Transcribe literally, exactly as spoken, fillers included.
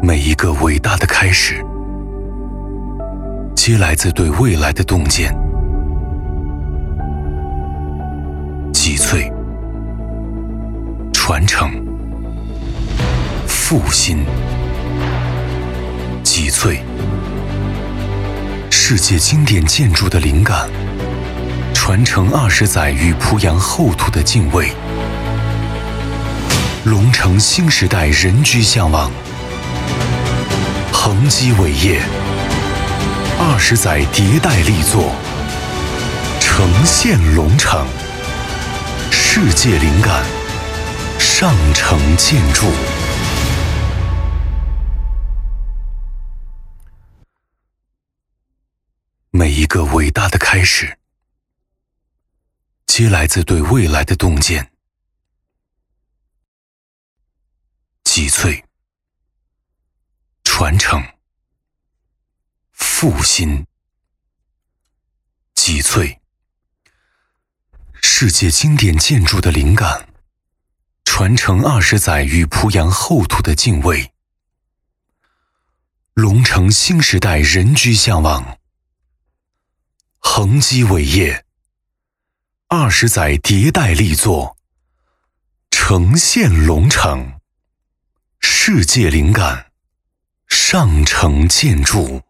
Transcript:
每一个伟大的开始，皆来自对未来的洞见。集萃、传承、复兴。集萃世界经典建筑的灵感，传承二十载与濮阳厚土的敬畏。龙城新时代人居向往，恒基伟业，二十载迭代力作，呈现龙城，世界灵感，上城建筑。每一个伟大的开始，皆来自对未来的洞见。集萃、传承、复兴。集萃世界经典建筑的灵感，传承二十载与濮阳厚土的敬畏。龙城新时代人居向往，恒基伟业，二十载迭代力作，呈现龙城，世界灵感，上城建筑。